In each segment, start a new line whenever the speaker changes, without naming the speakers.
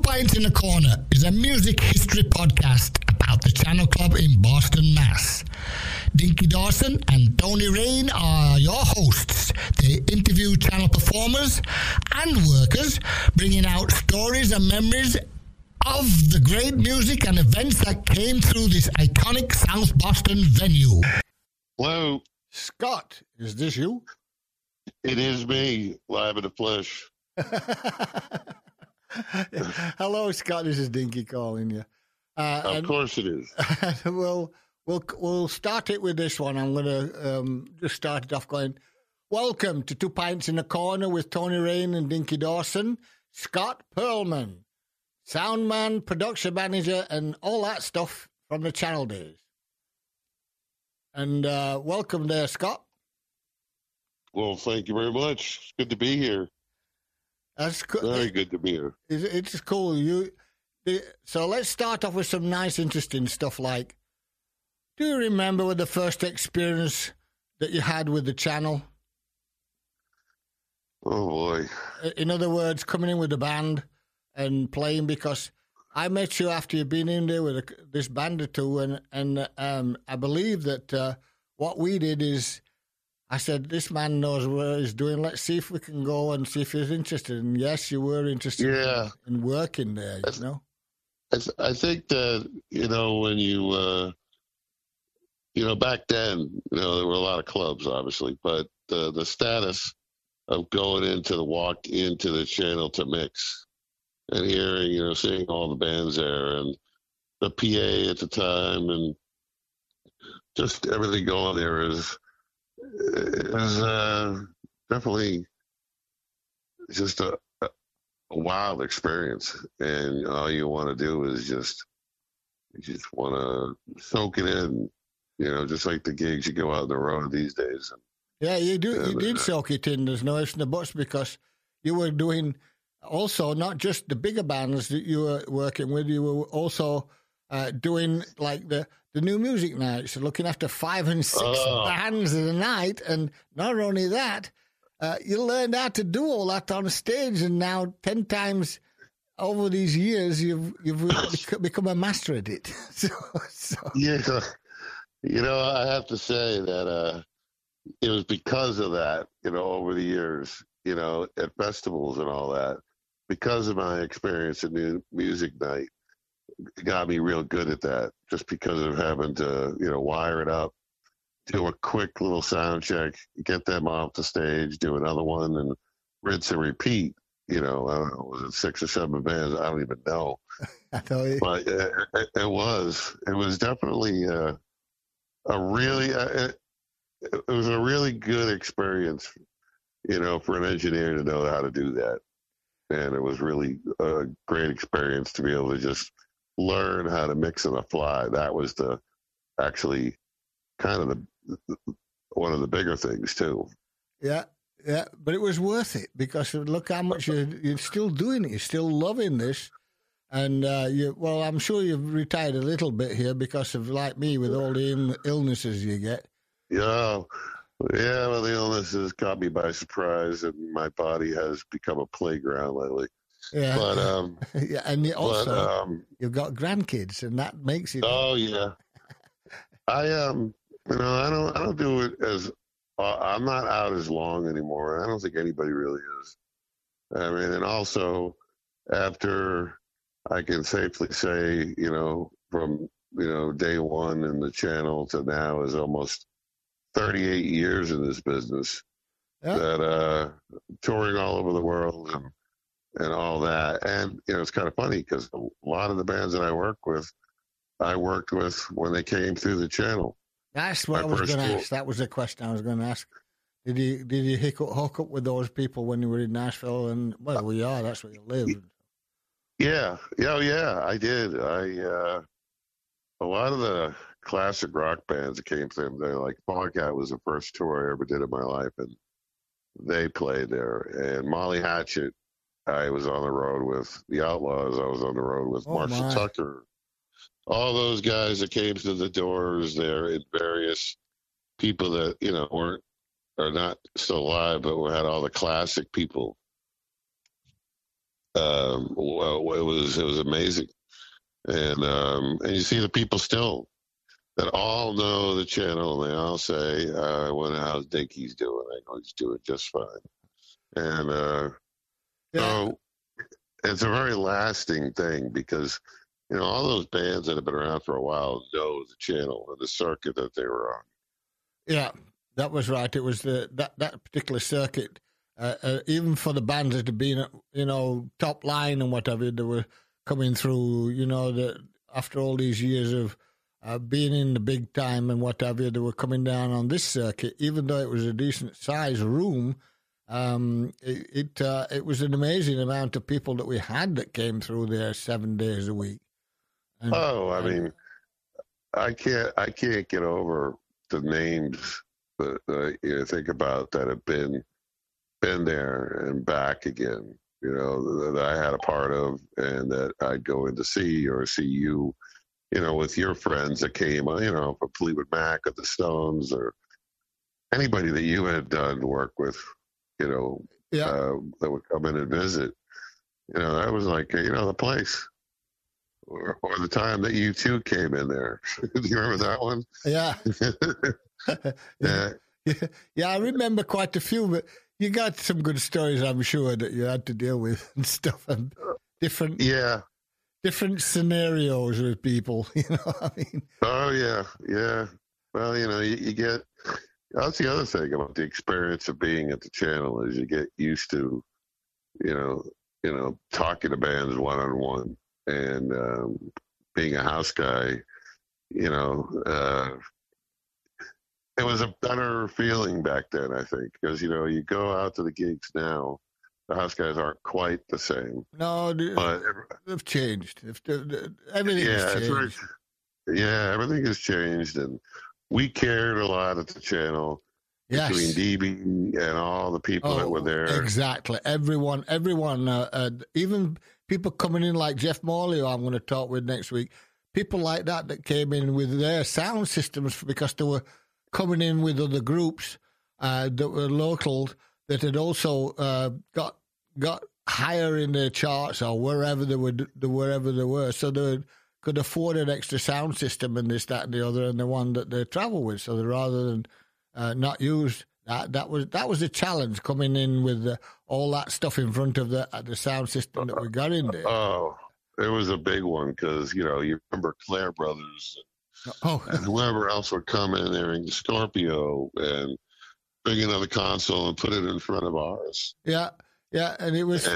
Pints in the Corner is a music history podcast about the Channel Club in Boston, Mass. Dinky Dawson and Tony Rain are your hosts. They interview channel performers and workers, bringing out stories and memories of the great music and events that came through this iconic South Boston venue.
Hello.
Scott, is this you?
It is me, live in the flesh.
Hello, Scott. This is Dinky calling you.
Of course it is.
We'll start it with this one. I'm going to just start it off going, welcome to Two Pints in the Corner with Tony Rain and Dinky Dawson, Scott Perlman, sound man, production manager, and all that stuff from the channel days. And welcome there, Scott.
Well, thank you very much. It's good to be here.
That's cool.
Very good to be here.
It's cool. So let's start off with some nice, interesting stuff like, do you remember the first experience that you had with the channel?
Oh, boy.
In other words, coming in with the band and playing, because I met you after you'd been in there with this band or two, and I believe that what we did is, I said, this man knows what he's doing. Let's see if we can go and see if he's interested. And yes, you were interested in working there, you know?
I think that, when you, back then, there were a lot of clubs, obviously, but the status of going walk into the channel to mix and hearing, seeing all the bands there and the PA at the time and just everything going there is definitely just a wild experience, and all you want to do is just want to soak it in, just like the gigs you go out on the road these days.
Yeah, you did soak it in. There's no ifs and buts, because you were doing also not just the bigger bands that you were working with. You were also doing like the new music nights, looking after 5 and 6 bands in a night. And not only that, you learned how to do all that on stage. And now 10 times over these years, you've become a master at it.
Yeah, I have to say that it was because of that, over the years, at festivals and all that, because of my experience at New Music Night. Got me real good at that, just because of having to, wire it up, do a quick little sound check, get them off the stage, do another one, and rinse and repeat. I don't know, was it 6 or 7 bands? I don't even know.
I tell you.
But it was definitely it was a really good experience, for an engineer to know how to do that. And it was really a great experience to be able to just learn how to mix on the fly. That was actually kind of one of the bigger things too.
Yeah, but it was worth it, because look how much you're still doing it. You're still loving this, and I'm sure you've retired a little bit here because of, like me, with all the illnesses you get.
Yeah. Well, the illnesses caught me by surprise, and my body has become a playground lately.
Yeah,
but
yeah, and you've got grandkids, and that makes it.
Oh yeah, I I don't do it as I'm not out as long anymore. I don't think anybody really is. I mean, and also after, I can safely say, from day one in the channel to now is almost 38 years in this business. Yeah. That touring all over the world and all that. And, it's kind of funny, because a lot of the bands that I worked with when they came through the channel.
That's what I was going to ask. That was the question I was going to ask. Did you hook up with those people when you were in Nashville? And, well, we are. That's where you live.
Yeah. Yeah, I did. A lot of the classic rock bands that came through there, like Fallout was the first tour I ever did in my life, and they played there. And Molly Hatchet, I was on the road with. The Outlaws, I was on the road with. Marshall Tucker. All those guys that came through the doors there, and various people that, are not still alive, but we had all the classic people well, it was amazing, and you see the people still that all know the channel. And they all say, "I wonder how Dinky's doing." I know he's doing just fine, and so it's a very lasting thing because all those bands that have been around for a while know the channel and the circuit that they were on.
Yeah, that was right. It was that particular circuit. Even for the bands that had been, top line and whatever, they were coming through. After all these years of being in the big time and whatever, they were coming down on this circuit. Even though it was a decent sized room, it was an amazing amount of people that we had that came through there 7 days a week. And,
I mean, I can't get over the names that you think about that have been there and back again, that I had a part of and that I'd go in to see or see you, with your friends that came, from Fleetwood Mac or the Stones or anybody that you had done work with, that would come in and visit. That was like, the place. Or the time that you two came in there. Do you remember that one?
Yeah. Yeah, I remember quite a few, but you got some good stories, I'm sure, that you had to deal with and stuff, and different scenarios with people. I mean.
Oh yeah. Well, you get. That's the other thing about the experience of being at the channel is you get used to, talking to bands one on one. And being a house guy, it was a better feeling back then, I think, because, you go out to the gigs now, the house guys aren't quite the same.
No, but they've changed. Everything has changed.
Everything has changed. And we cared a lot at the channel. Yes. Between DB and all the people that were there.
Exactly. Everyone, even people coming in like Jeff Morley, who I'm going to talk with next week, people like that came in with their sound systems because they were coming in with other groups that were local that had also got higher in their charts or wherever they were. So they could afford an extra sound system and this, that, and the other, and the one that they travel with. So rather than not use that was a challenge coming in with all that stuff in front of the sound system that we got in there.
Oh, it was a big one because you remember Clare Brothers, and whoever else would come in there and Scorpio and bring another console and put it in front of ours.
Yeah, and it was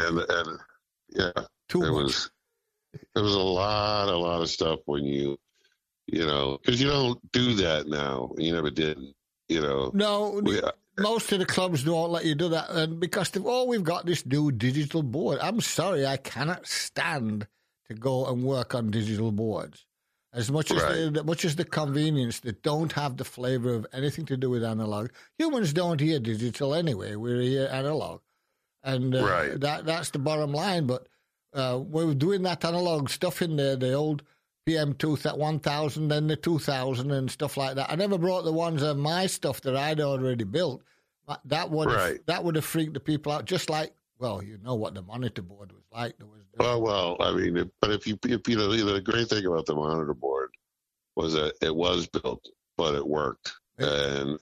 too much. It was a lot of stuff when because you don't do that now. You never did.
No, most of the clubs don't let you do that, and because we've got this new digital board. I'm sorry, I cannot stand to go and work on digital boards. As much as the convenience, they don't have the flavor of anything to do with analog. Humans don't hear digital anyway; we hear analog, and that's the bottom line. But we're doing that analog stuff in there, the old PM1000, then the 2000 and stuff like that. I never brought the ones of my stuff that I'd already built. That would have freaked the people out. Just like, you know what the monitor board was like.
I mean, but if the great thing about the monitor board was that it was built, but it worked, and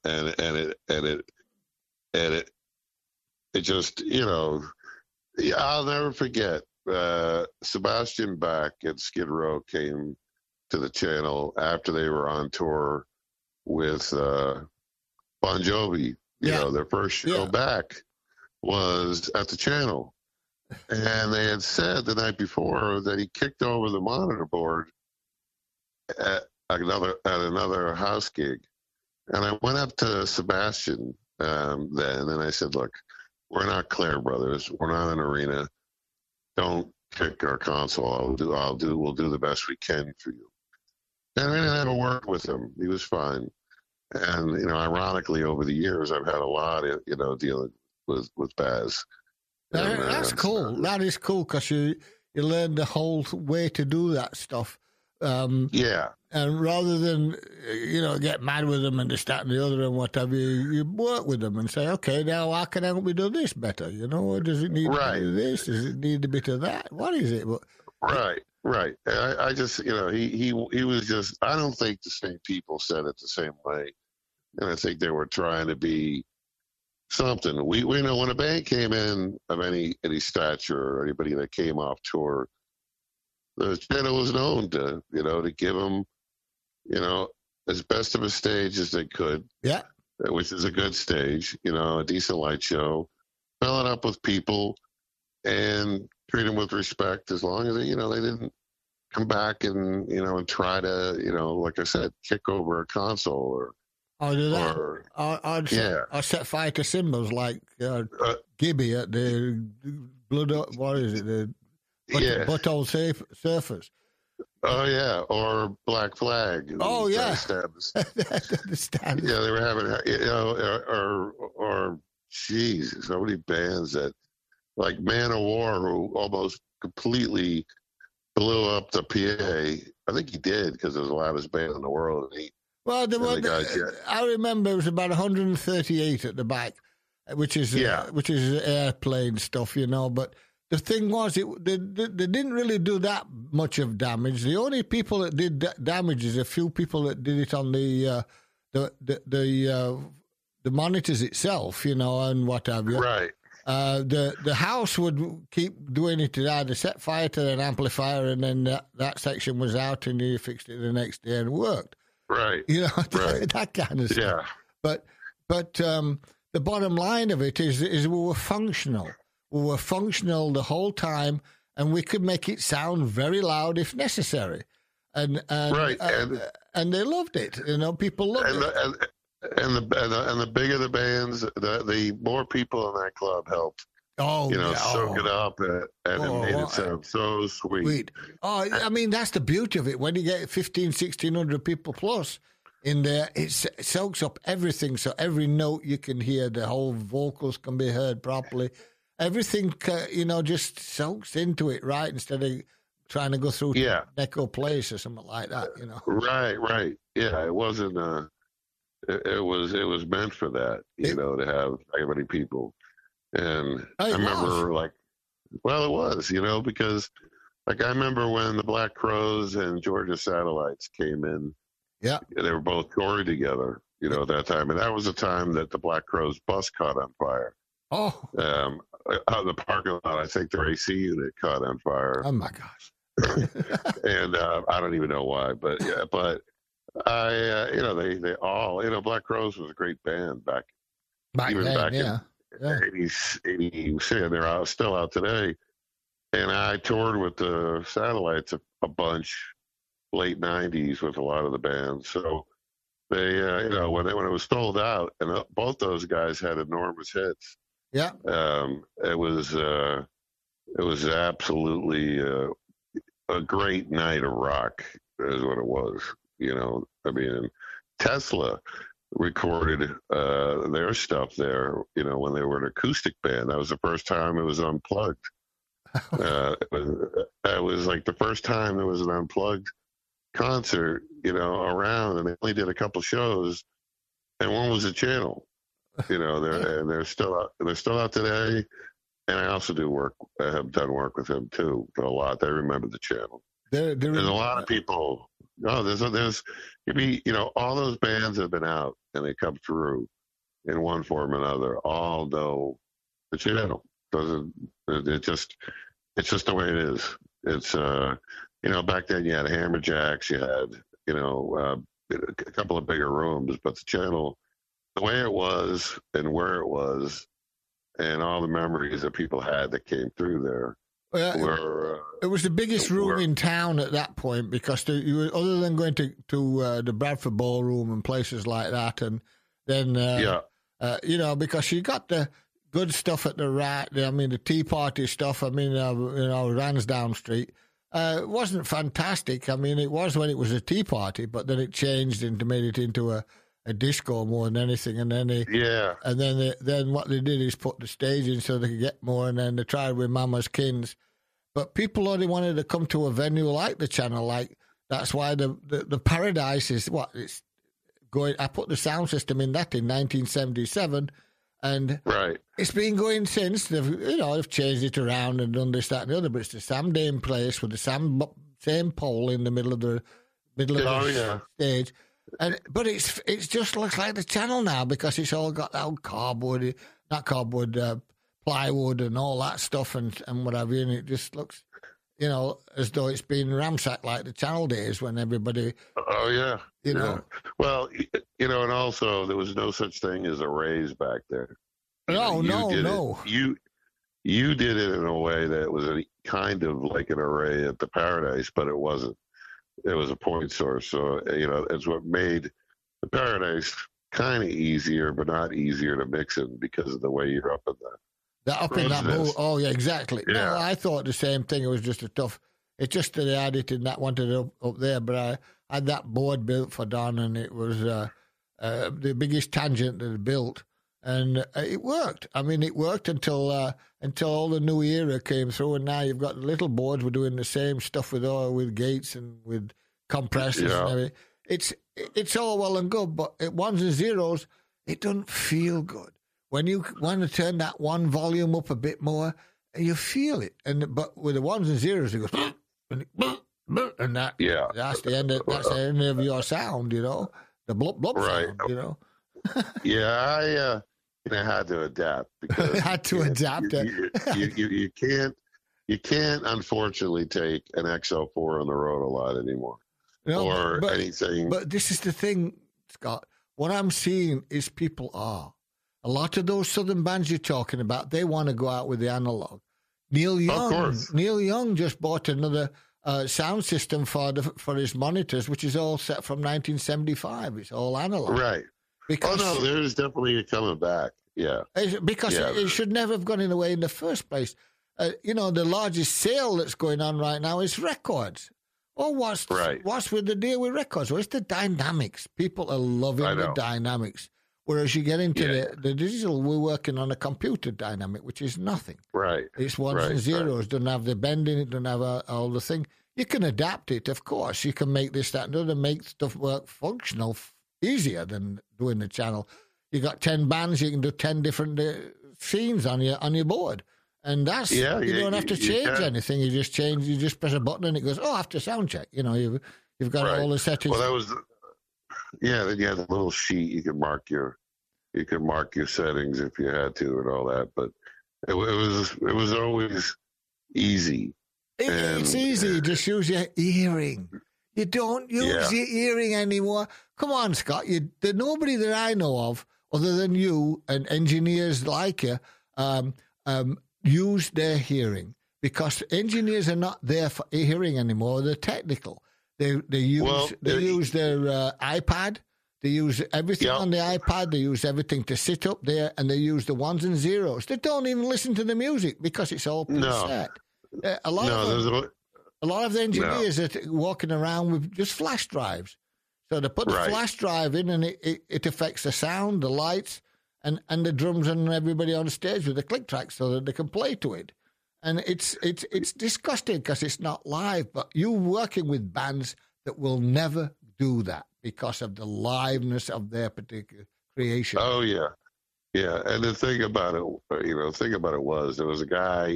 it just I'll never forget. Sebastian Bach and Skid Row came to the channel after they were on tour with Bon Jovi. Their first show back was at the channel. And they had said the night before that he kicked over the monitor board at another house gig. And I went up to Sebastian then and I said, look, we're not Clare Brothers. We're not an arena. Don't kick our console. We'll do the best we can for you. And I didn't have a word with him. He was fine. And, ironically, over the years, I've had a lot of, dealing with Baz.
That's cool. That is cool because you learn the whole way to do that stuff.
Yeah.
And rather than, get mad with them and this, that, and the other and whatever, you work with them and say, okay, now how can I help me do this better? Or does it need to do this? Does it need a bit of that? What is it?
Right. I just, he was just, I don't think the same people said it the same way. And I think they were trying to be something. We know when a band came in of any stature or anybody that came off tour, the channel was known to, to give them, as best of a stage as they could.
Yeah.
Which is a good stage, a decent light show, fill it up with people and treat them with respect as long as they didn't come back and, and try to, like I said, kick over a console or,
do that. I set fire to cymbals like Gibby at the Blood. What is it? The Butthole Surfers.
Oh yeah, or Black Flag.
Oh yeah.
Yeah, they were having or geez, so many bands that like Man of War who almost completely blew up the PA. I think he did because it was the loudest band in the world.
I remember it was about 138 at the back, which is airplane stuff, But the thing was, they didn't really do that much of damage. The only people that did damage is a few people that did it on the monitors itself, and what have you.
Right.
The house would keep doing it to either set fire to an amplifier, and then that section was out, and you fixed it the next day and it worked.
Right.
That kind of stuff. Yeah. But the bottom line of it is we were functional. We were functional the whole time, and we could make it sound very loud if necessary. And they loved it. People loved it.
And the bigger the bands, the more people in that club helped. Soak it up, and it made it sound so sweet.
Oh, I mean, that's the beauty of it. When you get 1,100 people plus in there, it soaks up everything. So every note you can hear, the whole vocals can be heard properly. Everything, just soaks into it, right? Instead of trying to go through Echo Place or something like that,
Right. Yeah, it wasn't. It was meant for that, to have that many people. And I remember, it was, because, I remember when the Black Crowes and Georgia Satellites came in.
Yeah,
they were both touring together, at that time, and that was the time that the Black Crowes bus caught on fire.
Oh,
out in the parking lot, I think their AC unit caught on fire.
Oh my gosh!
And I don't even know why, but I, they all, Black Crowes was a great band back then, in 86, and they're still out today. And I toured with the Satellites a bunch, late 90s with a lot of the bands. So they, when it was sold out, and both those guys had enormous hits.
Yeah.
It was absolutely a great night of rock, is what it was. Tesla recorded their stuff there, when they were an acoustic band. That was the first time it was unplugged. It was like the first time there was an unplugged concert, around, and they only did a couple shows, and one was a channel. They're still out today. And I also I have done work with them too a lot. They remember the channel. There's a lot of people. No, there's all those bands have been out and they come through in one form or another. All know the channel. It's just the way it is. It's back then you had Hammerjacks, you had a couple of bigger rooms, but the channel, the way it was and where it was, and all the memories that people had that came through there.
It was the biggest room in town at that point because other than going to the Bradford Ballroom and places like that, and then because you got the good stuff at the Tea Party stuff. Ransdowne Street. It wasn't fantastic. It was when it was a tea party, but then it changed and made it into a disco more than anything. And then then what they did is put the stage in so they could get more, and then they tried with Mama's Kins. But people only wanted to come to a venue like the Channel, like That's why the Paradise is what it's going. I put the sound system in that in 1977, and
Right.
it's been going since. They've changed it around and done this, that, and the other. But it's the same place with the same pole in the middle of the stage. But it's just looks like the channel now because it's all got that old plywood and all that stuff and whatever, and it just looks, as though it's been ransacked like the channel days when everybody.
Oh yeah,
you know.
Well, and also there was no such thing as arrays back there.
No.
You did it in a way that was a kind of like an array at the Paradise, but it wasn't. It was a point source, so it's what made the Paradise kind of easier, but not easier to mix in because of the way you're up in that
move. Oh yeah, exactly.
Yeah.
No, I thought the same thing. It was just it's just that they had it in that wanted it up there, but I had that board built for Don, and it was the biggest tangent that it built, and it worked. I mean, it worked until all the new era came through, and now you've got the little boards. We're doing the same stuff with gates and with compressors and everything. It's all well and good, but at ones and zeros, it doesn't feel good. When you want to turn that one volume up a bit more, you feel it. But with the ones and zeros, it goes and that's the end of your sound, the blub blub sound,
Yeah, I had to adapt because you can't unfortunately take an XL4 on the road a lot anymore. Anything.
But this is the thing, Scott. What I'm seeing is people are. A lot of those southern bands you're talking about, they want to go out with the analog. Neil Young just bought another sound system for his monitors, which is all set from 1975. It's all analog.
Right. There's definitely coming back. Yeah.
Because it should never have gone away in the first place. The largest sale that's going on right now is records. Oh, what's with the deal with records? Well, it's the dynamics. People are loving the dynamics. Whereas you get into the digital, we're working on a computer dynamic, which is nothing.
Right.
It's ones and zeros. Doesn't have the bending. It doesn't have all the thing. You can adapt it, of course. You can make this, that, and the other, make stuff work functional easier than doing the channel. You got 10 bands. You can do 10 different scenes on your board. And that's you don't have to change anything. You just press a button and it goes, after sound check. You've got all the settings.
Well, that was then you had a little sheet you could mark your settings if you had to and all that. But it was always easy.
It's easy. Just use your earring. You don't use your earring anymore. Come on, Scott. Nobody that I know of, other than you and engineers like you, use their hearing, because engineers are not there for hearing anymore. They're technical. They use their iPad. They use everything on the iPad. They use everything to sit up there, and they use the ones and zeros. They don't even listen to the music because it's all preset. A lot of the engineers are walking around with just flash drives. So they put the flash drive in, and it affects the sound, the lights, and the drums and everybody on stage with the click track so that they can play to it. And it's disgusting because it's not live, but you're working with bands that will never do that because of the liveness of their particular creation.
Oh, yeah. Yeah, and the thing about it, was there was a guy,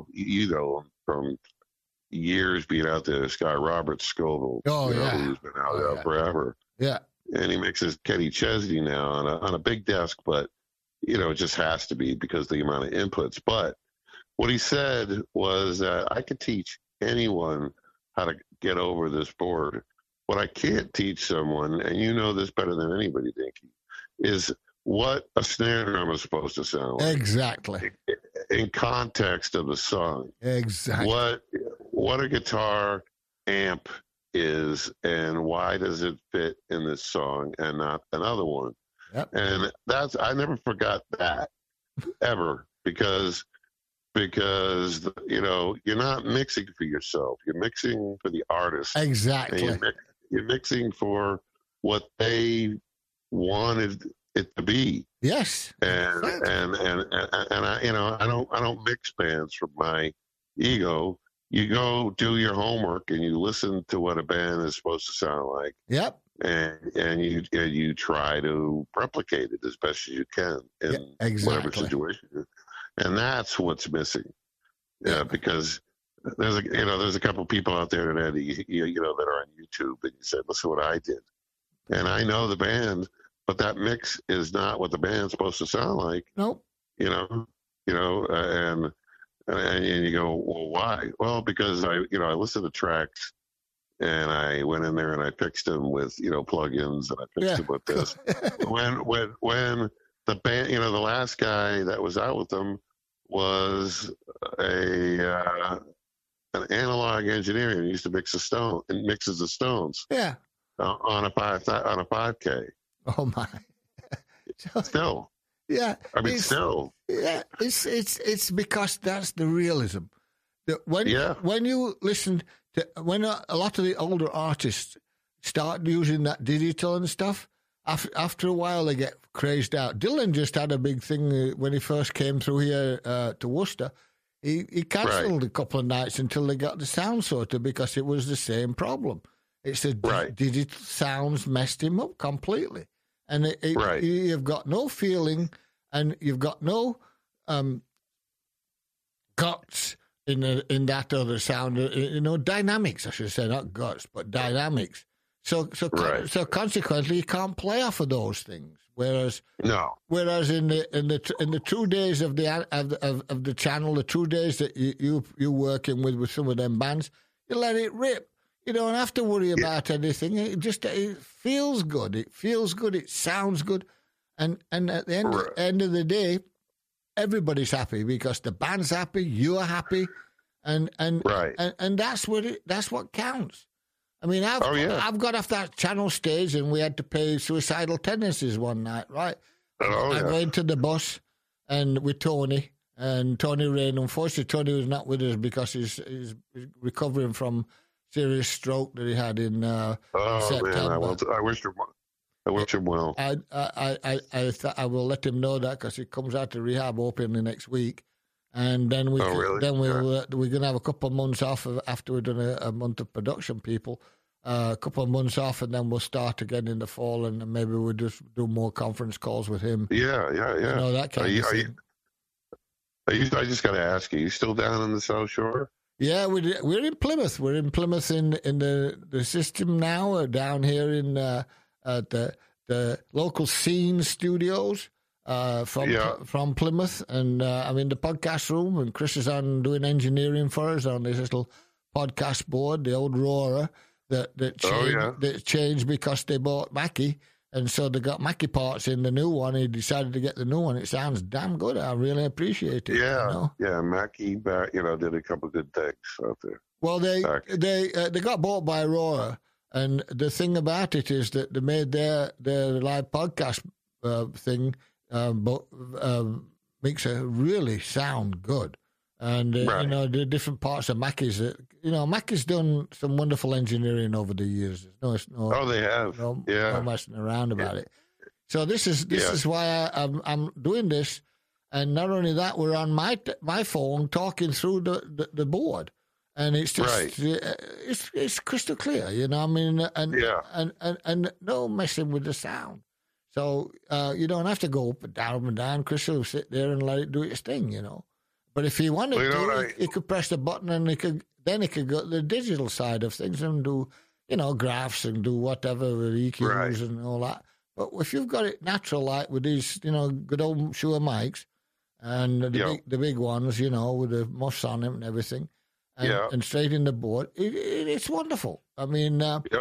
from years being out there, this guy, Robert Scoville, who's been out there forever.
Yeah.
And he mixes Kenny Chesney now on a big desk, but, it just has to be because of the amount of inputs. But what he said was that I could teach anyone how to get over this board. What I can't teach someone, and you know this better than anybody, Dinky, is what a snare drum is supposed to sound like.
Exactly.
In context of the song.
Exactly.
What a guitar amp is, and why does it fit in this song and not another one?
Yep.
And I never forgot that ever, because you're not mixing for yourself. You're mixing for the artist.
Exactly.
You're mixing for what they wanted it to be.
Yes.
And I don't mix bands from my ego. you go do your homework and you listen to what a band is supposed to sound like.
Yep.
And you try to replicate it as best as you can in whatever situation. And that's what's missing. Yeah, because there's a couple of people out there that that are on YouTube, and you said, listen what I did. And I know the band, but that mix is not what the band's supposed to sound like.
Nope.
And you go, well, why? Well, because I listened to tracks, and I went in there and I fixed them with plugins, and I fixed them with this. when the band, the last guy that was out with them was an analog engineer and used to mixes the Stones.
Yeah.
On a 5K.
Oh my!
Still.
Yeah.
I mean, still.
Yeah. It's because that's the realism. When you listen to when a lot of the older artists start using that digital and stuff, after a while they get crazed out. Dylan just had a big thing when he first came through here to Worcester. He cancelled a couple of nights until they got the sound sorted because it was the same problem. It's the digital sounds messed him up completely. And you've got no feeling and you've got no guts in that other sound. Dynamics, I should say, not guts, but dynamics. So consequently, you can't play off of those things. Whereas in the 2 days of the channel, the 2 days that you working with some of them bands, you let it rip. You don't have to worry about anything. It feels good. It feels good. It sounds good. And at the end of the day, everybody's happy because the band's happy, you're happy, and that's what counts. I mean, I've got off that channel stage and we had to pay Suicidal Tendencies one night, right? I went to the bus and with Tony Rain. Unfortunately, Tony was not with us because he's recovering from serious stroke that he had in September.
Man, I wish him well.
I will let him know that because he comes out to rehab openly next week, and then we're gonna have a couple of months off after we've done a month of production. A couple of months off, and then we'll start again in the fall, and maybe we'll just do more conference calls with him.
Yeah.
That kind of thing.
I just got to ask you still down in the South Shore?
Yeah, we're in Plymouth. We're in Plymouth in the system now. We're down here in at the local Scene Studios from Plymouth, and I'm in the podcast room. And Chris is on doing engineering for us on this little podcast board, the old Roarer that changed because they bought Mackie. And so they got Mackie parts in the new one. He decided to get the new one. It sounds damn good. I really appreciate it.
Yeah, Mackie, did a couple of good things out there.
Well, they got bought by Aurora, and the thing about it is that they made their live podcast thing makes it really sound good. And the different parts of Mackie's. Mackie's done some wonderful engineering over the years.
They have.
No messing around about it. So this is why I'm doing this, and not only that, we're on my phone talking through the board, and it's just it's crystal clear. I mean, and no messing with the sound. So you don't have to go up and down. Chris will sit there and let it do its thing. But if he wanted to, he could press the button and he could go to the digital side of things and do, graphs and do whatever with EQs and all that. But if you've got it natural, like with these, good old Shure mics and the big ones, with the muffs on them and everything, and straight in the board, it's wonderful. I mean,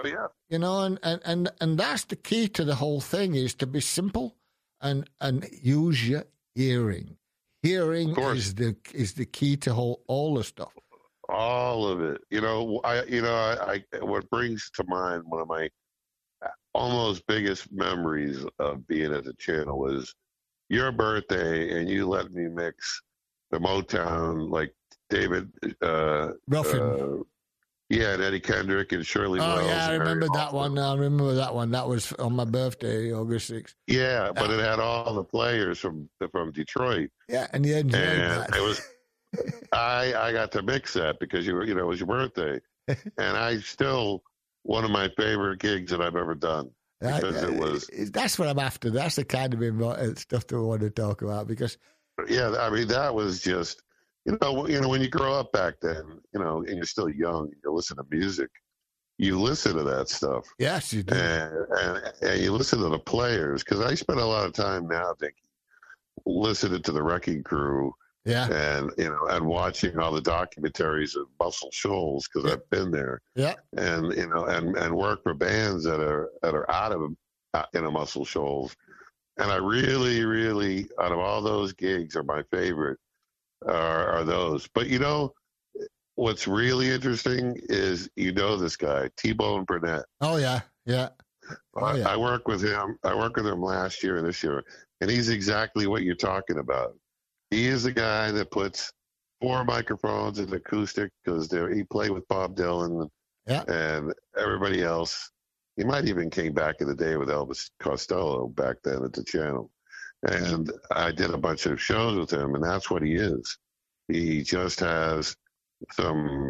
and that's the key to the whole thing is to be simple and use your hearing. Hearing is the key to all the stuff.
All of it. What brings to mind one of my almost biggest memories of being at the channel is your birthday, and you let me mix the Motown, like David
Ruffin.
And Eddie Kendrick and Shirley Wells.
Oh, yeah, I remember that one. I remember that one. That was on my birthday, August 6th.
Yeah, but it had all the players from Detroit.
Yeah, and you enjoyed that.
I got to mix that because it was your birthday, and I still one of my favorite gigs that I've ever done because it was.
That's what I'm after. That's the kind of stuff that I want to talk about because.
Yeah, I mean that was just when you grow up back then, and you're still young, you listen to music, you listen to that stuff.
Yes, you do,
and you listen to the players because I spend a lot of time now listening to the Wrecking Crew.
Yeah,
and watching all the documentaries of Muscle Shoals because I've been there.
Yeah,
and and work for bands that are out of Muscle Shoals. And I really, really, out of all those gigs, are my favorite are those. But what's really interesting is this guy T-Bone Burnett.
Oh yeah. Oh, yeah.
I worked with him. I worked with him last year and this year, and he's exactly what you're talking about. He is the guy that puts 4 microphones in acoustic because he played with Bob Dylan and everybody else. He might even came back in the day with Elvis Costello back then at the channel. And I did a bunch of shows with him, and that's what he is. He just has some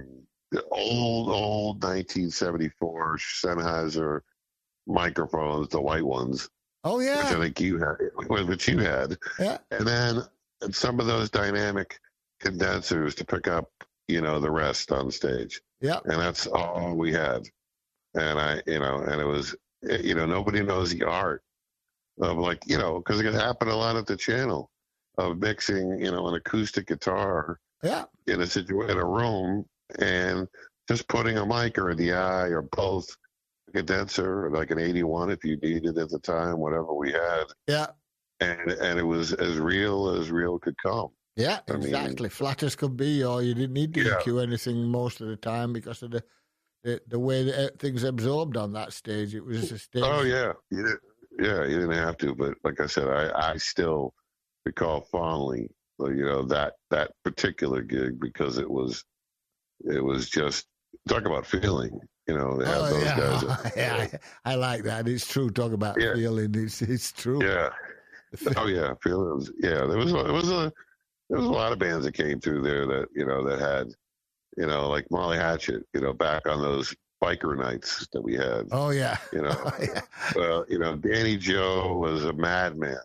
old 1974 Sennheiser microphones, the white ones.
Oh, yeah.
Which I think you had. Which you had.
Yeah.
And then some of those dynamic condensers to pick up, the rest on stage.
Yeah.
And that's all we had. And and it was, nobody knows the art of because it happened a lot at the channel of mixing, an acoustic guitar in a room and just putting a mic or a DI or both, a condenser, like an 81 if you needed at the time, whatever we had.
Yeah.
And it was as real could come.
Yeah, exactly. Flat as could be, or you didn't need to EQ anything most of the time because of the way that things absorbed on that stage. It was a stage.
Oh yeah, you didn't have to. But like I said, I still recall fondly, that particular gig because it was just talk about feeling. They have those guys.
Yeah, I like that. It's true. Talk about feeling. It's true.
Yeah. Oh yeah, feelings. Yeah, there was a lot of bands that came through there that that had. Like Molly Hatchet, back on those biker nights that we had.
Oh, yeah.
Danny Joe was a madman.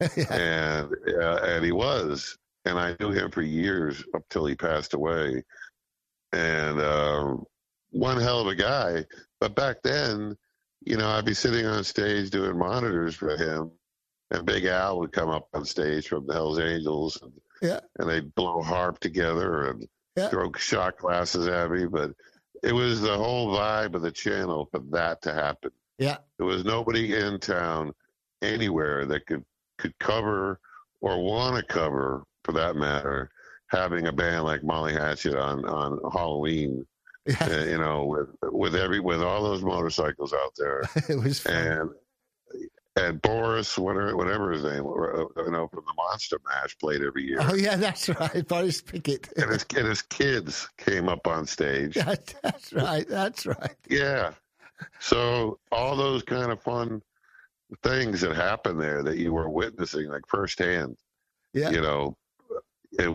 And he was. And I knew him for years up till he passed away. And one hell of a guy. But back then, I'd be sitting on stage doing monitors for him. And Big Al would come up on stage from the Hells Angels. And they'd blow harp together and throw shot glasses at me, but it was the whole vibe of the channel for that to happen.
Yeah.
There was nobody in town anywhere that could cover or want to cover, for that matter, having a band like Molly Hatchet on Halloween. Yeah. With all those motorcycles out there.
It was fun.
And Boris, whatever his name, from the Monster Mash, played every year.
Oh yeah, that's right, Boris Pickett.
and his kids came up on stage.
That's right.
Yeah. So all those kind of fun things that happened there that you were witnessing like firsthand. Yeah. It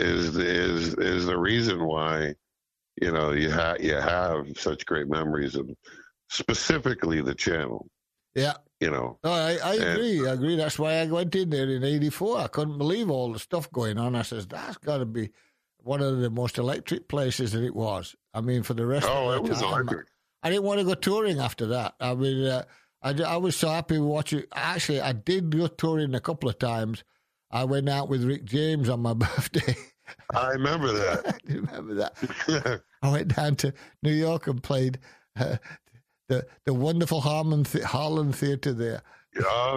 is the reason why you have such great memories of specifically the channel.
Yeah.
No,
I agree. I agree. That's why I went in there in '84. I couldn't believe all the stuff going on. I says, that's got to be one of the most electric places that it was. I mean, for the rest of the time.
Oh, it was electric.
I didn't want to go touring after that. I mean, I was so happy watching. Actually, I did go touring a couple of times. I went out with Rick James on my birthday.
I remember that.
I remember that. I went down to New York and played the wonderful Harlem Theater there.
Oh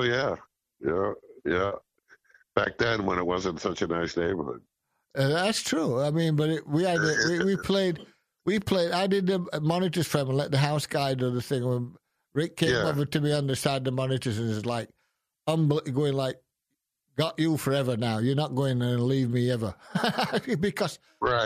yeah. Back then, when it wasn't such a nice neighborhood.
That's true. I mean, but we played. I did the monitors for him and let the house guy do the thing. When Rick came over to me on the side of the monitors and is like, going like, got you forever now. You're not going to leave me ever. Because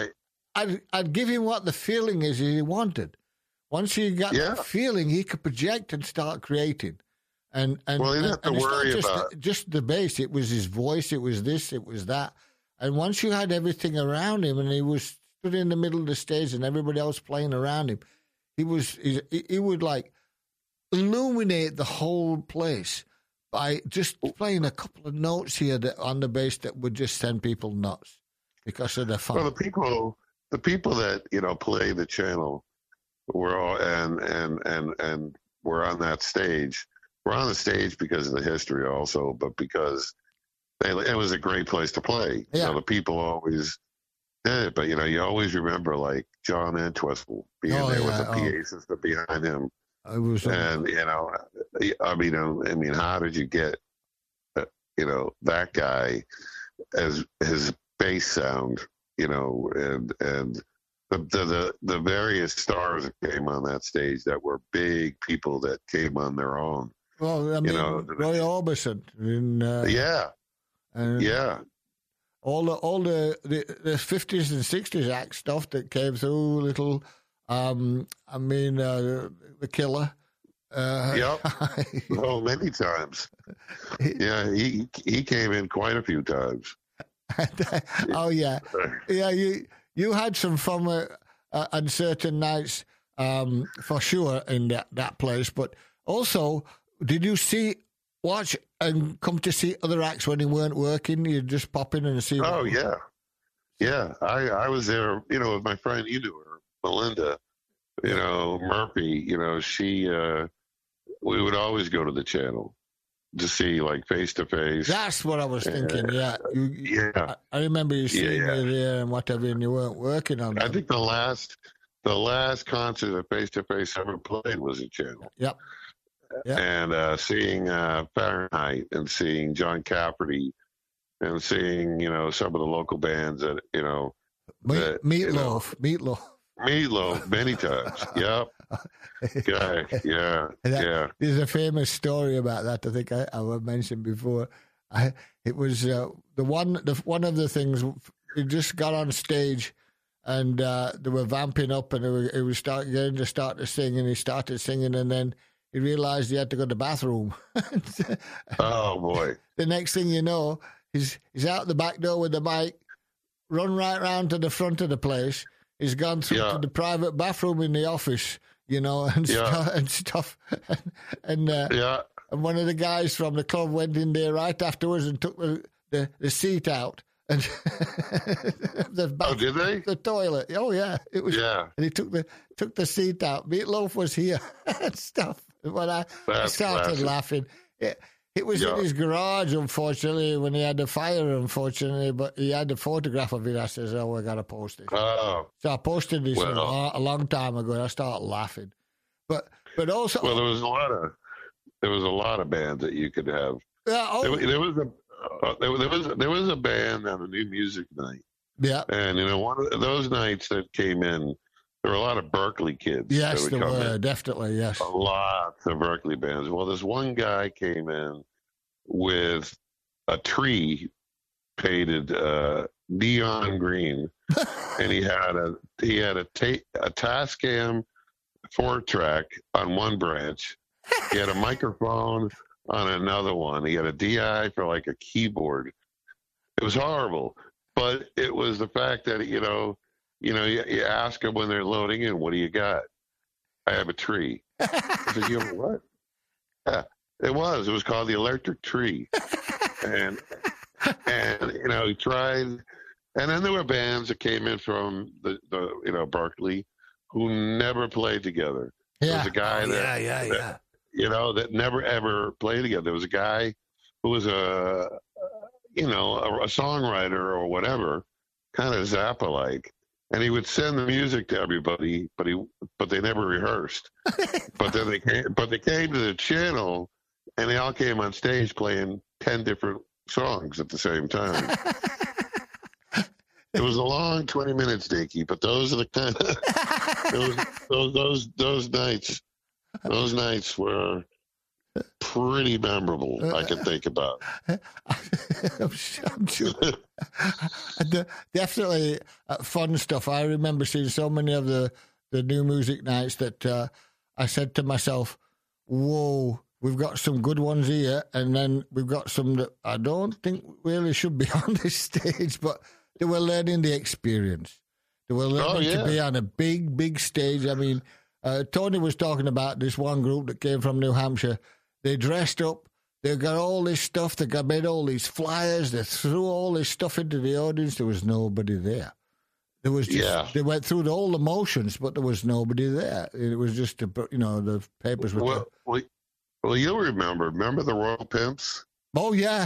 I'd give him what the feeling is he wanted. Once he got that feeling, he could project and start creating. And
well, you didn't have to worry about
just the bass. It was his voice. It was this. It was that. And once you had everything around him, and he was stood in the middle of the stage, and everybody else playing around him, he would like illuminate the whole place by just playing a couple of notes here on the bass that would just send people nuts because of the fun.
Well, the people that play the channel were all and were on that stage. We're on the stage because of the history, also, but because it was a great place to play.
Yeah.
The people always did it, but you always remember like John Entwistle being there with the PA system behind him.
It was,
and I mean, how did you get that guy as his bass sound, and the various stars that came on that stage that were big people that came on their own.
Well, I mean, Roy Orbison. All the 50s and 60s act stuff that came through, little, the Killer.
Yep. Many times. Yeah, he came in quite a few times.
Oh, yeah. Yeah, you had some fun on certain nights, for sure, in that place. But also, did you watch and come to see other acts when they weren't working? You'd just pop in and see.
Oh, yeah. Yeah, I was there, with my friend, you knew her, Melinda, Murphy, she, we would always go to the channel to see, like, Face to Face.
That's what I was thinking, yeah. I remember you seeing me there and whatever, and you weren't working on that.
I think the last concert that Face to Face ever played was a channel.
Yep.
And seeing Fahrenheit and seeing John Cafferty and seeing, some of the local bands that,
Meatloaf.
Meatloaf, many times. Yep. Yeah.
There's a famous story about that. I think I mentioned before. It was one of the things. He just got on stage, and they were vamping up, and it was getting to start to sing, and he started singing, and then he realized he had to go to the bathroom.
Oh boy!
The next thing you know, he's out the back door with the mic, run right round to the front of the place. He's gone through to the private bathroom in the office, and stuff. And one of the guys from the club went in there right afterwards and took the seat out. And
did they?
The toilet. Oh yeah, it was.
Yeah.
And he took the seat out. Meatloaf was here and stuff. When I started laughing. It was in his garage, unfortunately, when he had the fire, unfortunately, but he had the photograph of it. I says, we got to post it.
Oh.
So I posted this a long time ago, and I started laughing. But also...
Well, there was a lot of bands that you could have.
Yeah,
there was a band on a New Music Night.
Yeah.
And, one of those nights that came in, there were a lot of Berkeley kids.
Yes, there were, definitely, yes.
A lot of Berkeley bands. Well, this one guy came in with a tree painted neon green, and he had a Tascam 4-track on one branch. He had a microphone on another one. He had a DI for like a keyboard. It was horrible, but it was the fact that you ask them when they're loading in, what do you got? I have a tree. I said, you have what? Yeah, it was called the Electric Tree. And he tried, and then there were bands that came in from the Berkeley who never played together.
Yeah.
There was a guy that never ever played together. There was a guy who was a songwriter or whatever, kind of Zappa-like. And he would send the music to everybody, but they never rehearsed. But then they came to the channel, and they all came on stage playing 10 different songs at the same time. It was a long 20 minutes, Dinky, but those are the kind of those nights were pretty memorable. I can think about.
I'm sure. Definitely fun stuff. I remember seeing so many of the New Music Nights that I said to myself, "Whoa, we've got some good ones here, and then we've got some that I don't think really should be on this stage, but they were learning the experience. They were learning to be on a big, big stage. I mean, Tony was talking about this one group that came from New Hampshire. They dressed up. They got all this stuff. They made all these flyers. They threw all this stuff into the audience. There was nobody there. There was just, They went through all the motions, but there was nobody there. It was just, the papers were...
Well, you'll remember the Royal Pimps?
Oh, yeah.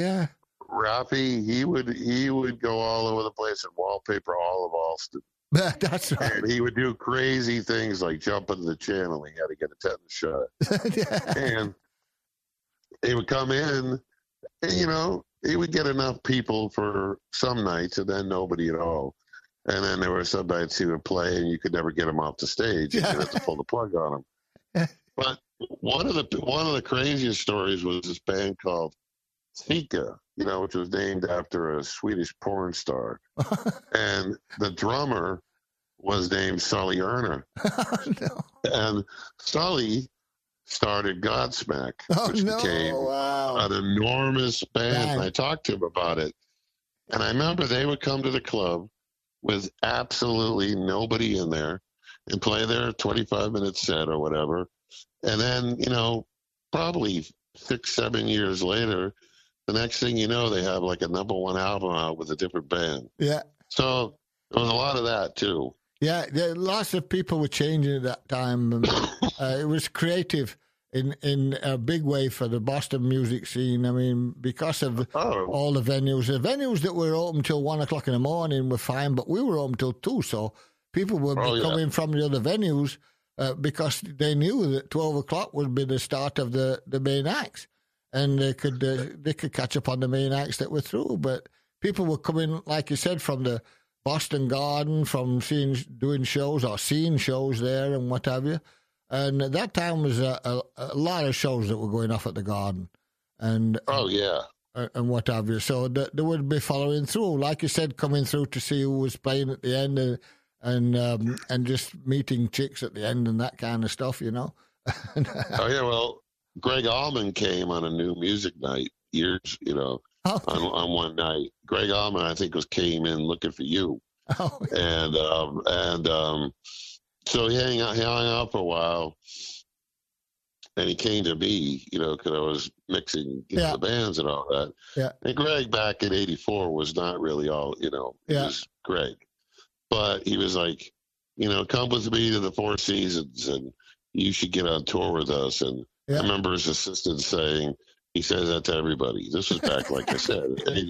Rafi, he would go all over the place and wallpaper all of Alston.
That's right.
And he would do crazy things like jump into the channel. He had to get a tetanus shot. And he would come in, and, he would get enough people for some nights and then nobody at all. And then there were some nights he would play and you could never get him off the stage. You had to pull the plug on him. But one of the craziest stories was this band called Sika, which was named after a Swedish porn star. And the drummer was named Sully Erna. No. And Sully started Godsmack, which became an enormous band. And I talked to him about it. And I remember they would come to the club with absolutely nobody in there and play their 25-minute set or whatever. And then, probably 6-7 years later, the next thing you know, they have like a #1 album out with a different band. Yeah. So there was a lot of that too.
Yeah, lots of people were changing at that time. It was creative in a big way for the Boston music scene. I mean, because of all the venues that were open till 1 o'clock in the morning were fine, but we were open till 2, so people would be coming from the other venues because they knew that 12 o'clock would be the start of the main acts, and they could catch up on the main acts that were through. But people were coming, like you said, from the Boston Garden, from doing shows or seeing shows there and what have you. And at that time was a lot of shows that were going off at the Garden, and and what have you. So they would be following through, like you said, coming through to see who was playing at the end, and just meeting chicks at the end and that kind of stuff,
Well, Greg Allman came on a New Music Night on one night. Greg Allman, I think, came in looking for you, so he hung out for a while, and he came to me, because I was mixing the bands and all that. Yeah. And Greg back in '84 was not really all, he was Greg. But he was like, come with me to the Four Seasons, and you should get on tour with us. And I remember his assistant saying, he says that to everybody. This was back, like I said,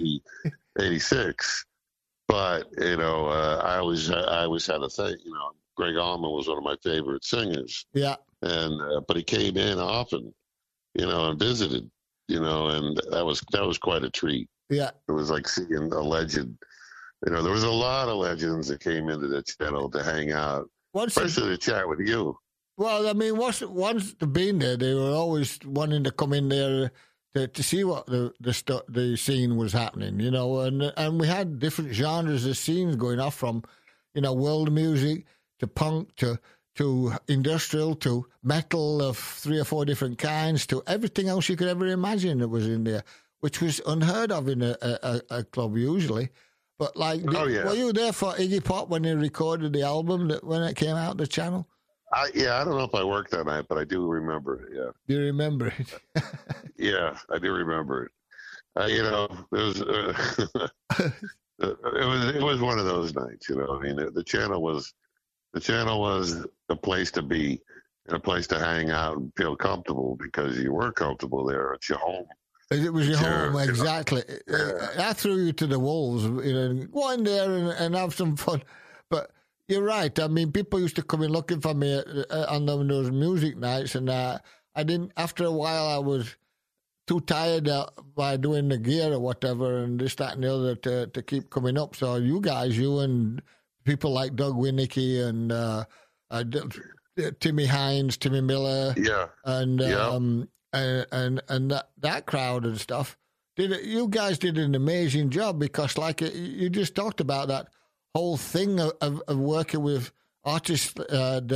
86. But, I always had a thing, Greg Allman was one of my favorite singers. Yeah. And but he came in often, and visited, and that was quite a treat. Yeah. It was like seeing a legend. There was a lot of legends that came into the channel to hang out, especially to chat with you.
Well, I mean, once they've been there, they were always wanting to come in there to see what the scene was happening, and we had different genres of scenes going off from, world music to punk to industrial to metal of 3 or 4 different kinds to everything else you could ever imagine that was in there, which was unheard of in a club usually. But were you there for Iggy Pop when he recorded the album when it came out the channel?
I don't know if I worked that night, but I do remember it. Yeah.
Do you remember it?
Yeah, I do remember it. It was one of those nights. I mean, the channel was a place to be and a place to hang out and feel comfortable because you were comfortable there. It's your home.
It was your home, exactly. I threw you to the wolves. Go in there and have some fun. But you're right. I mean, people used to come in looking for me on those music nights, and I didn't. After a while, I was too tired by doing the gear or whatever, and this, that, and the other to keep coming up. So you and people like Doug Winnicke and Timmy Hines, Timmy Miller, and that crowd and stuff. You guys did an amazing job because, like you just talked about, that whole thing of working with artists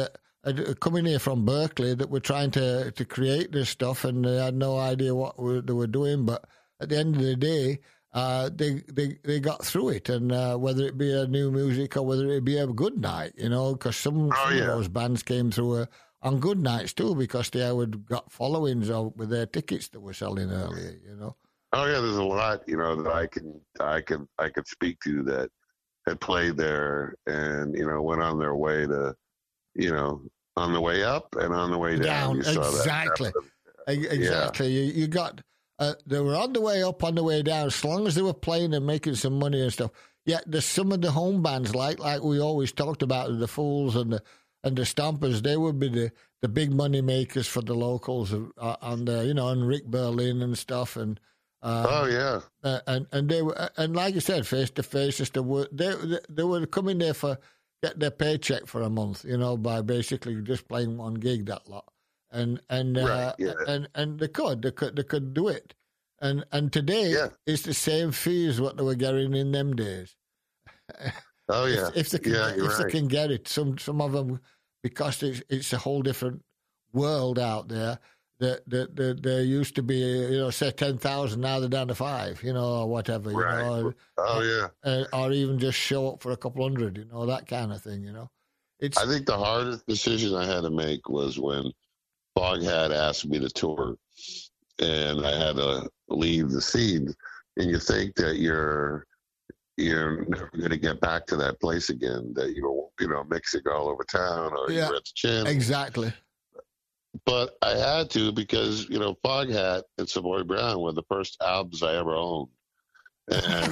coming here from Berkeley that were trying to create this stuff, and they had no idea what they were doing. But at the end of the day, they got through it, and whether it be a new music or whether it be a good night, because some of those bands came through on good nights too, because they had got followings with their tickets that were selling earlier.
Oh yeah, there's a lot that I could speak to that had played there and went on their way to on the way up and on the way down.
Exactly. Exactly. Yeah. You got they were on the way up, on the way down, as long as they were playing and making some money and stuff. Yeah, there's some of the home bands like we always talked about, the Fools and the Stompers. They would be the big money makers for the locals and Rick Berlin and stuff and. And they were, and like you said, face to face, they were coming there for get their paycheck for a month, by basically just playing one gig that lot, and they could do it, and today it's the same fee as what they were getting in them days.
Oh yeah,
if they can get it, some of them, because it's a whole different world out there. There used to be, say 10,000, now they're down to 5, or whatever,
right.
Or even just show up for a couple hundred, that kind of thing,
I think the hardest decision I had to make was when Foghat asked me to tour, and I had to leave the scene, and you think that you're never going to get back to that place again, that you're mixing all over town, or you're at the channel.
Exactly.
But I had to because, Foghat and Savoy Brown were the first albums I ever owned. And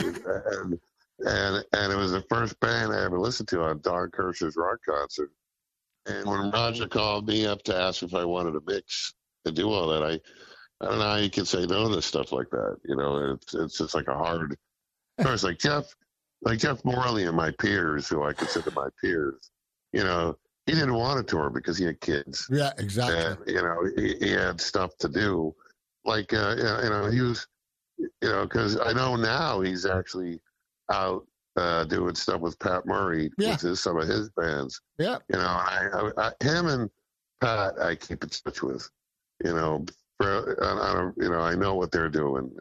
it was the first band I ever listened to on Don Kirshner's rock concert. And when Roger called me up to ask if I wanted to mix and do all that, I don't know how you can say no to stuff like that. It's just like a hard, of course, like Jeff Morley and my peers, who I consider my peers, he didn't want to tour because he had kids.
Yeah, exactly.
And, he had stuff to do. Like, he was, because I know now he's actually out doing stuff with Pat Murray, with some of his bands.
Yeah.
Him and Pat, I keep in touch with, I know what they're doing.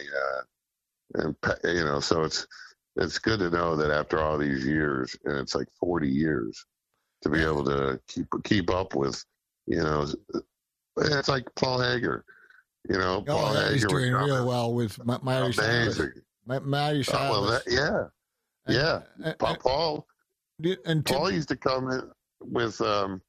And so it's good to know that after all these years, and it's like 40 years, to be able to keep up with, it's like Paul Hager, Paul Hager.
He's doing real well with Miley Cyrus. Miley Cyrus.
Paul used to come in with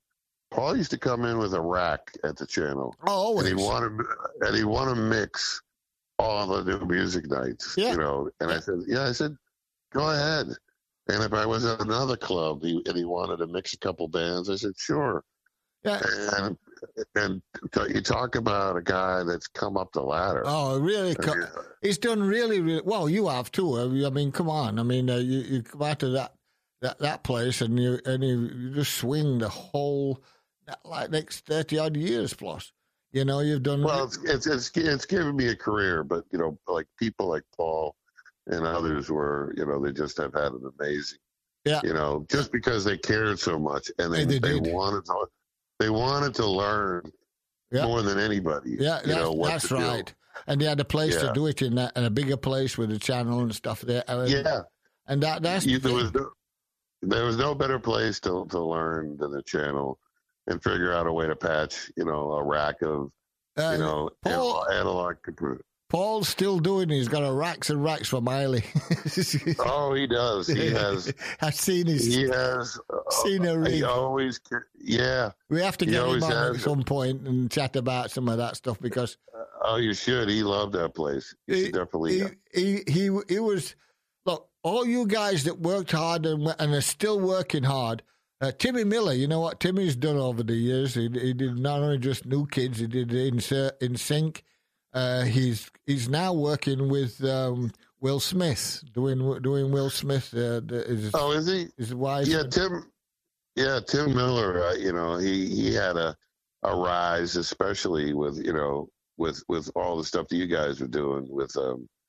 a rack at the channel.
Oh, always.
And he wanted to mix all the new music nights.
Yeah.
And I said, go ahead. And if I was at another club and he wanted to mix a couple bands, I said, sure.
Yeah.
And you talk about a guy that's come up the ladder.
Oh, really? He's done really, really well. You have too. I mean, come on. I mean, you come out to that place and you just swing the whole next 30 odd years plus. You've done.
Well, it's given me a career, but like people like Paul and others were, they just have had an amazing, just because they cared so much and they wanted to learn more than anybody.
Yeah, that's right. Do. And they had a place to do it in a bigger place with a channel and stuff there. And that's
there was no better place to learn than the channel and figure out a way to patch, a rack of, analog computer.
Paul's still doing it. He's got racks and racks for Miley.
Oh, he does. He has.
I've seen his.
He has.
Seen a rig.
He always. Yeah.
We have to get him on at some point and chat about some of that stuff because.
Oh, you should. He loved that place. Definitely.
He was. Look, all you guys that worked hard and are still working hard. Timmy Miller, you know what Timmy's done over the years? He did not only just New Kids. He did In Sync. He's now working with Will Smith, doing Will Smith.
Is he?
His wife.
Yeah, Tim Miller. He had a rise, especially with with all the stuff that you guys are doing with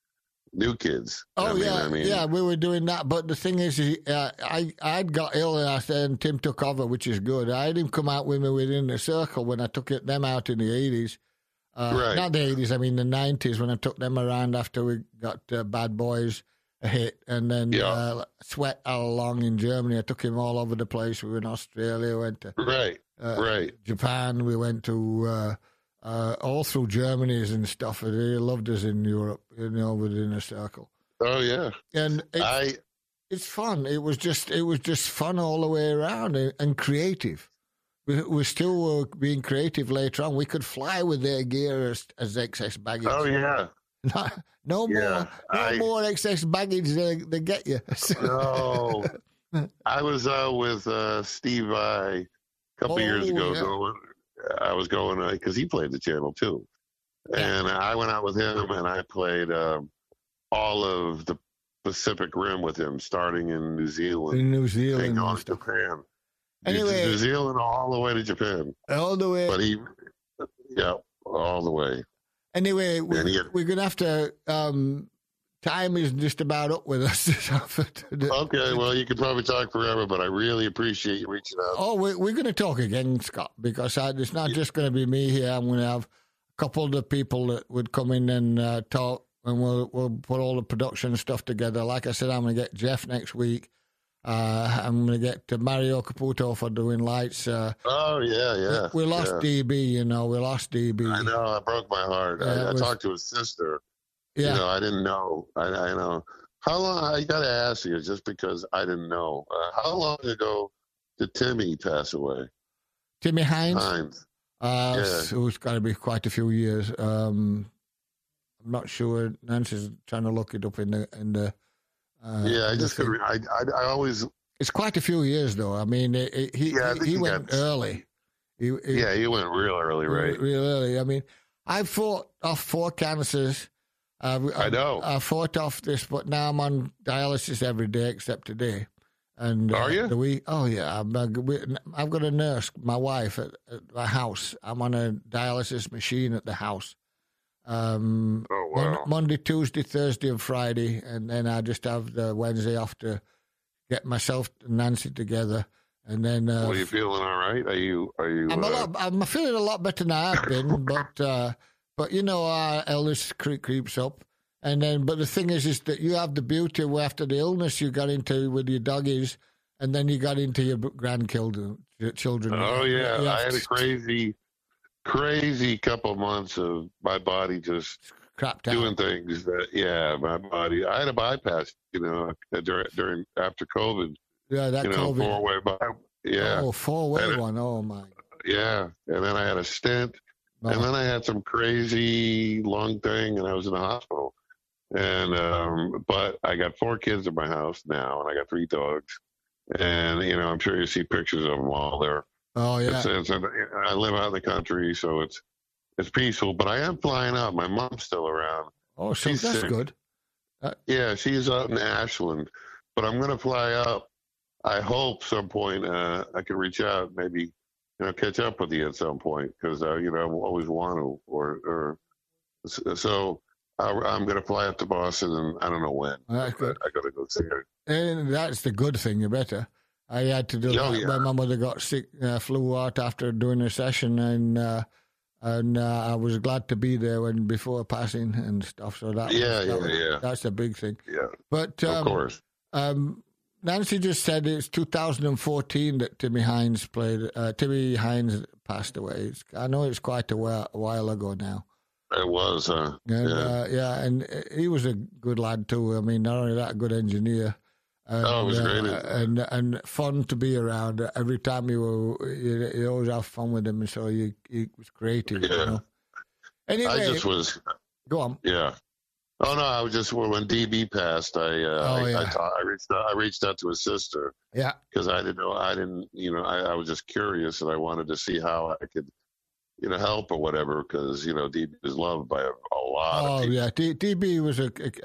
New Kids.
Oh, yeah, we were doing that. But the thing is, I'd got ill and Tim took over, which is good. I had him come out with me within the circle when I took them out in the 80s.
Right.
Not the 80s, I mean the 90s when I took them around after we got Bad Boys a hit. And then Sweat along in Germany. I took him all over the place. We were in Australia, went to Japan. We went to... all through Germany's and stuff. They loved us in Europe, within a circle.
Oh yeah,
and it's fun. It was just fun all the way around and creative. We still were being creative later on. We could fly with their gear as excess baggage.
Oh yeah.
No more excess baggage they get you.
No, I was with Steve Vai a couple years ago. Yeah. I was going because he played the channel too, and I went out with him and I played all of the Pacific Rim with him, starting in New Zealand, and going to Japan.
Anyway,
New Zealand all the way to Japan,
all the way.
But all the way.
Anyway, we're gonna have to. Time is just about up with us.
Okay, well, you could probably talk forever, but I really appreciate you reaching out.
Oh, we're going to talk again, Scott, because it's not just going to be me here. I'm going to have a couple of the people that would come in and talk, and we'll put all the production stuff together. Like I said, I'm going to get Jeff next week. I'm going to get Mario Caputo for doing lights.
Oh, yeah.
We lost DB, we lost DB.
I know, it broke my heart. I talked to his sister.
Yeah.
I didn't know. I know. How long, I got to ask you, just because I didn't know. How long ago did Timmy pass away?
Timmy Hines? It was got to be quite a few years. I'm not sure. Nancy's trying to look it up in the
I just couldn't. I always.
It's quite a few years, though. I mean, he went early. He
went real early, right?
Real early. I mean, I fought off 4 cancers.
I know.
I fought off this, but now I'm on dialysis every day except today. And
are you?
Oh yeah, I've got a nurse, my wife, at my house. I'm on a dialysis machine at the house.
Oh wow!
Monday, Tuesday, Thursday, and Friday, and then I just have the Wednesday off to get myself and Nancy together. And then,
are you feeling all right? Are you?
I'm feeling a lot better than I have been, but our illness creeps up. And then, but the thing is that you have the beauty of after the illness you got into with your doggies, and then you got into your grandchildren.
Oh yeah, I had a crazy couple of months of my body just
crapped out,
doing things that my body. I had a bypass, during after COVID.
Yeah, that COVID
4-way bypass. Yeah.
Oh, 4-way one. Oh my.
Yeah, and then I had a stent. And then I had some crazy lung thing, and I was in the hospital. And but I got 4 kids in my house now, and I got 3 dogs. And I'm sure you see pictures of them all there.
Oh yeah.
I live out in the country, so it's peaceful. But I am flying out. My mom's still around.
Oh, so that's good.
Yeah, she's out in Ashland. But I'm going to fly out. I hope some point I can reach out, maybe. Catch up with you at some point, because I always want to. So I'm going to fly up to Boston, and I don't know when.
That's good.
I got to go see her.
And that's the good thing. You better. I had to do that. My mother got sick, flew out after doing a session, and I was glad to be there before passing and stuff. So that's a big thing.
Yeah,
but
of course.
Nancy just said it's 2014 that Timmy Hines passed away. I know it's quite a while ago now.
It was, huh?
And, and he was a good lad too. I mean, not only that, a good engineer. And,
it was great.
And fun to be around. Every time you always have fun with him, and so he was creative.
Yeah.
Anyway,
I just was.
Go on.
Yeah. Oh no! I was just when DB passed. I reached out to his sister.
Yeah.
Because I didn't know. I was just curious, and I wanted to see how I could, help or whatever. Because DB is loved by a lot of people.
Oh yeah, DB was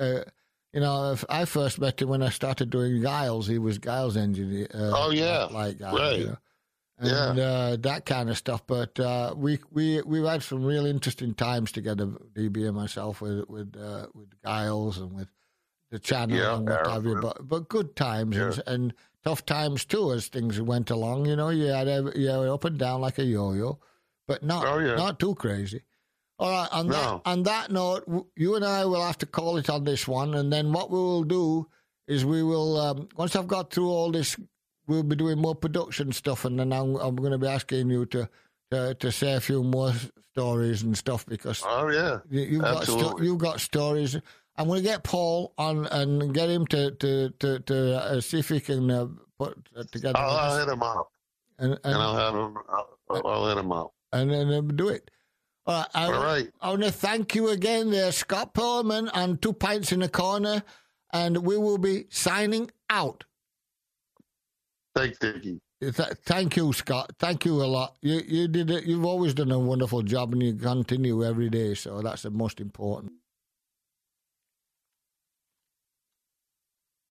if I first met him when I started doing Giles. He was Giles' engineer.
Right.
and that kind of stuff. But we've had some real interesting times together, DB and myself, with Giles and with the channel and what have you. But good times and tough times too as things went along. You know, you had up and down like a yo-yo, but not too crazy. All right. On that note, you and I will have to call it on this one, and then what we will do is we will once I've got through all this, we'll be doing more production stuff, and then I'm going to be asking you to say a few more stories and stuff because you've got stories. I'm going to get Paul on and get him to see if he can put together.
I'll hit him up, and I'll have him. I'll hit him up,
and then do it. All right. I want to thank you again there, Scott Perlman and 2 Pints in the Corner, and we will be signing out.
Thanks, Dickie.
Thank you, Scott. Thank you a lot. You did it. You've always done a wonderful job, and you continue every day, so that's the most important.